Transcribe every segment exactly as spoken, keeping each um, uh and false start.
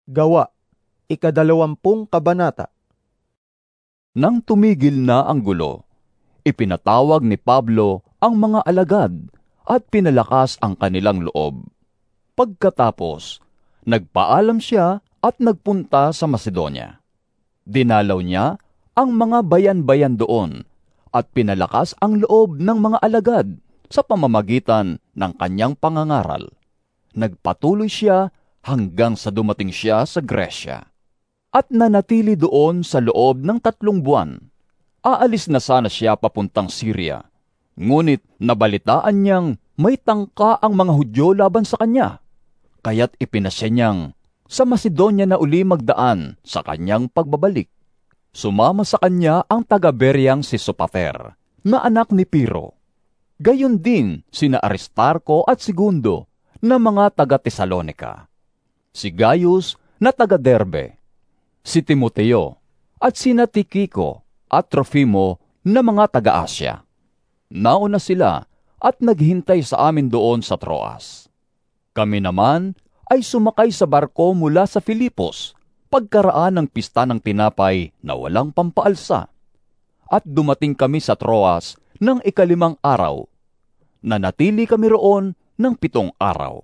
Gawa, ikadalawampung kabanata. Nang tumigil na ang gulo, ipinatawag ni Pablo ang mga alagad at pinalakas ang kanilang loob. Pagkatapos, nagpaalam siya at nagpunta sa Macedonia. Dinalaw niya ang mga bayan-bayan doon at pinalakas ang loob ng mga alagad sa pamamagitan ng kanyang pangangaral. Nagpatuloy siya hanggang sa dumating siya sa Gresya. At nanatili doon sa loob ng tatlong buwan. Aalis na sana siya papuntang Syria. Ngunit nabalitaan niyang may tangka ang mga Hudyo laban sa kanya. Kaya't ipinasya niyang sa Macedonia na uli magdaan sa kanyang pagbabalik. Sumama sa kanya ang taga-Beryang si Sopater, na anak ni Piro. Gayon din sina Aristarco at Segundo na mga taga-Tesalonica. Si Gaius na taga-Derbe, si Timoteo, at sina Tikiko at Trofimo na mga taga-Asya. Nauna sila at naghintay sa amin doon sa Troas. Kami naman ay sumakay sa barko mula sa Filipos, pagkaraan ng pista ng tinapay na walang pampaalsa. At dumating kami sa Troas ng ikalimang araw. Nanatili kami roon ng pitong araw.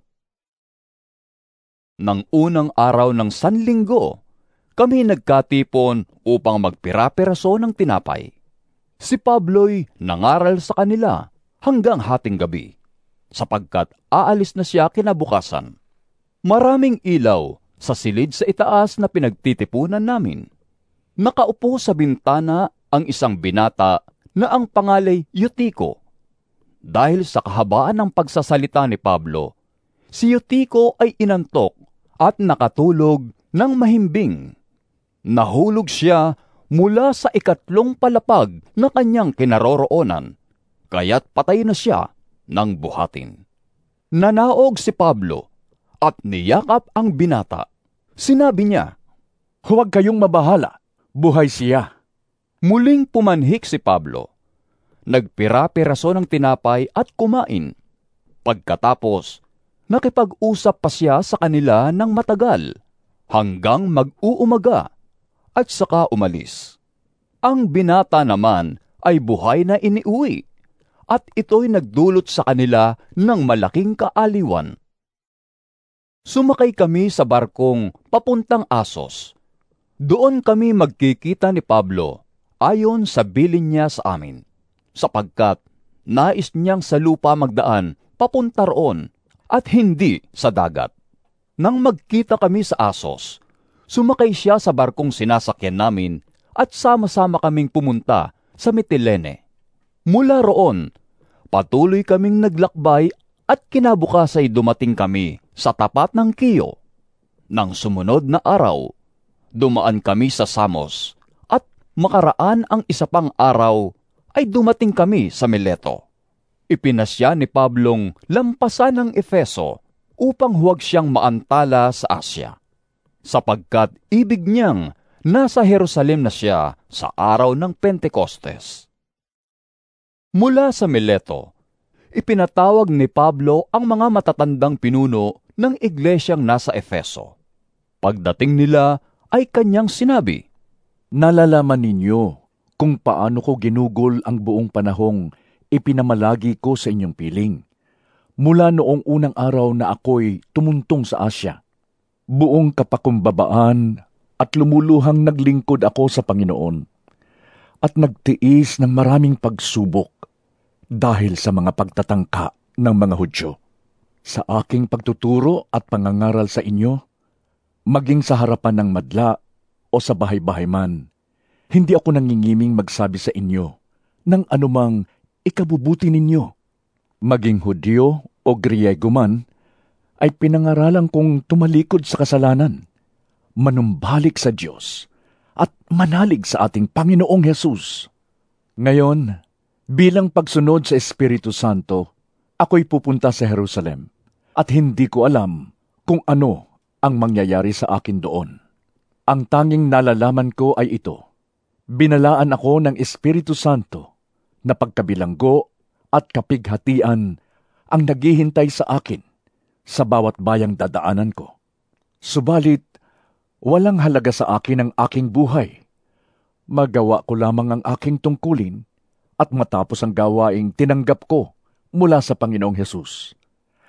Nang unang araw ng Sanlinggo, kami nagkatipon upang magpira-piraso ng tinapay. Si Pablo'y nangaral sa kanila hanggang hating gabi, sapagkat aalis na siya kinabukasan. Maraming ilaw sa silid sa itaas na pinagtitipunan namin. Nakaupo sa bintana ang isang binata na ang pangalay Eutico. Dahil sa kahabaan ng pagsasalita ni Pablo, si Eutico ay inantok at nakatulog ng mahimbing. Nahulog siya mula sa ikatlong palapag na kanyang kinaroroonan, kaya't patay na siya ng buhatin. Nanaog si Pablo at niyakap ang binata. Sinabi niya, "Huwag kayong mabahala, buhay siya." Muling pumanhik si Pablo. Nagpira-piraso ng tinapay at kumain. Pagkatapos, nakipag-usap pa siya sa kanila ng matagal, hanggang mag-uumaga, at saka umalis. Ang binata naman ay buhay na iniuwi, at ito'y nagdulot sa kanila ng malaking kaaliwan. Sumakay kami sa barkong papuntang Asos. Doon kami magkikita ni Pablo ayon sa bilin niya sa amin, sapagkat nais niyang sa lupa magdaan papunta roon at hindi sa dagat. Nang magkita kami sa Asos, sumakay siya sa barkong sinasakyan namin at sama-sama kaming pumunta sa Mitilene. Mula roon, patuloy kaming naglakbay at kinabukasay dumating kami sa tapat ng Kiyo. Nang sumunod na araw, dumaan kami sa Samos at makaraan ang isa pang araw ay dumating kami sa Mileto. Ipinasya ni Pablong lampasan ng Efeso upang huwag siyang maantala sa Asya, sapagkat ibig niyang nasa Jerusalem na siya sa araw ng Pentecostes. Mula sa Mileto, ipinatawag ni Pablo ang mga matatandang pinuno ng iglesyang nasa Efeso. Pagdating nila ay kanyang sinabi, "Nalalaman ninyo kung paano ko ginugol ang buong panahong ipinamalagi ko sa inyong piling, mula noong unang araw na ako'y tumuntong sa Asya. Buong kapakumbabaan at lumuluhang naglingkod ako sa Panginoon at nagtiis ng maraming pagsubok dahil sa mga pagtatangka ng mga Hudyo. Sa aking pagtuturo at pangangaral sa inyo, maging sa harapan ng madla o sa bahay-bahay man, hindi ako nangingiming magsabi sa inyo ng anumang ikabubuti ninyo. Maging Hudyo o Griego man, ay pinangaralan kong tumalikod sa kasalanan, manumbalik sa Diyos, at manalig sa ating Panginoong Hesus. Ngayon, bilang pagsunod sa Espiritu Santo, ako'y pupunta sa Jerusalem, at hindi ko alam kung ano ang mangyayari sa akin doon. Ang tanging nalalaman ko ay ito: binalaan ako ng Espiritu Santo na pagkabilanggo at kapighatian ang naghihintay sa akin sa bawat bayang dadaanan ko. Subalit, Walang halaga sa akin ang aking buhay. Magawa ko lamang ang aking tungkulin at matapos ang gawaing tinanggap ko mula sa Panginoong Hesus.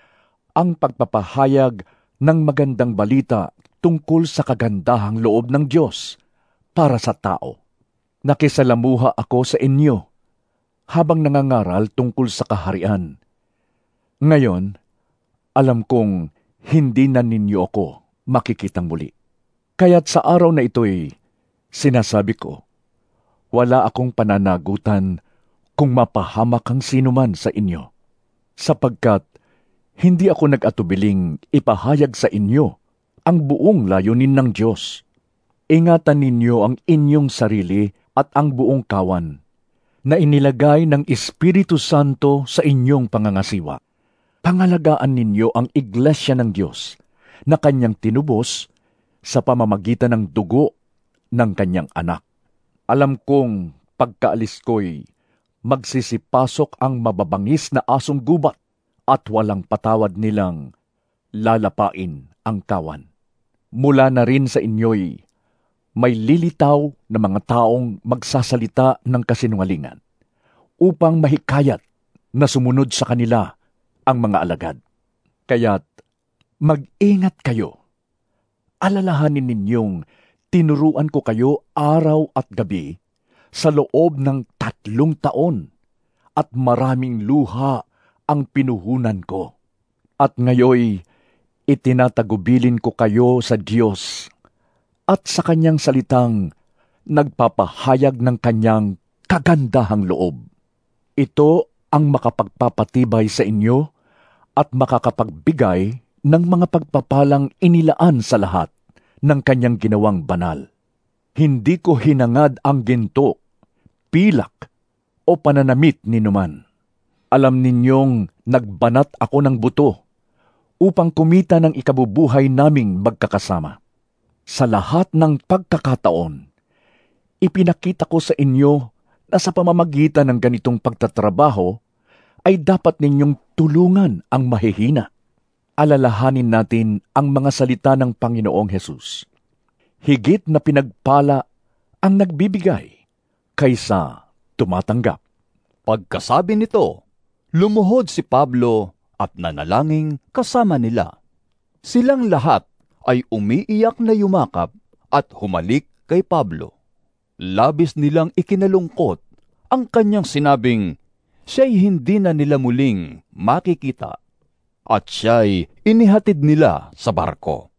Ang pagpapahayag ng magandang balita tungkol sa kagandahang loob ng Diyos para sa tao. Nakisalamuha ako sa inyo habang nangangaral tungkol sa kaharian. Ngayon, alam kong hindi na ninyo ako makikitang muli. Kaya't sa araw na ito'y sinasabi ko, wala akong pananagutan kung mapahamak ang sinuman sa inyo, sapagkat hindi ako nag-atubiling ipahayag sa inyo ang buong layunin ng Diyos. Ingatan ninyo ang inyong sarili at ang buong kawan na inilagay ng Espiritu Santo sa inyong pangangasiwa. Pangalagaan ninyo ang iglesia ng Diyos na kanyang tinubos sa pamamagitan ng dugo ng kanyang anak. Alam kong pagkaalis ko'y magsisipasok ang mababangis na asong gubat at walang patawad nilang lalapain ang kawan. Mula na rin sa inyo'y may lilitaw na mga taong magsasalita ng kasinungalingan upang mahikayat na sumunod sa kanila ang mga alagad. Kaya't mag-ingat kayo. Alalahanin ninyong tinuruan ko kayo araw at gabi sa loob ng tatlong taon at maraming luha ang pinuhunan ko. At ngayoy itinatagubilin ko kayo sa Diyos at sa kanyang salitang nagpapahayag ng kanyang kagandahang loob. Ito ang makapagpapatibay sa inyo at makakapagbigay ng mga pagpapalang inilaan sa lahat ng kanyang ginawang banal. Hindi ko hinangad ang ginto, pilak, o pananamit ni numan. Alam ninyong nagbanat ako ng buto upang kumita ng ikabubuhay naming magkakasama. Sa lahat ng pagkakataon, ipinakita ko sa inyo na sa pamamagitan ng ganitong pagtatrabaho ay dapat ninyong tulungan ang mahihina. Alalahanin natin ang mga salita ng Panginoong Hesus. Higit na pinagpala ang nagbibigay kaysa tumatanggap. Pagkasabi nito, lumuhod si Pablo at nanalangin kasama nila. Silang lahat ay umiiyak na yumakap at humalik kay Pablo. Labis nilang ikinalungkot ang kanyang sinabing siya'y hindi na nila muling makikita at siya'y inihatid nila sa barko.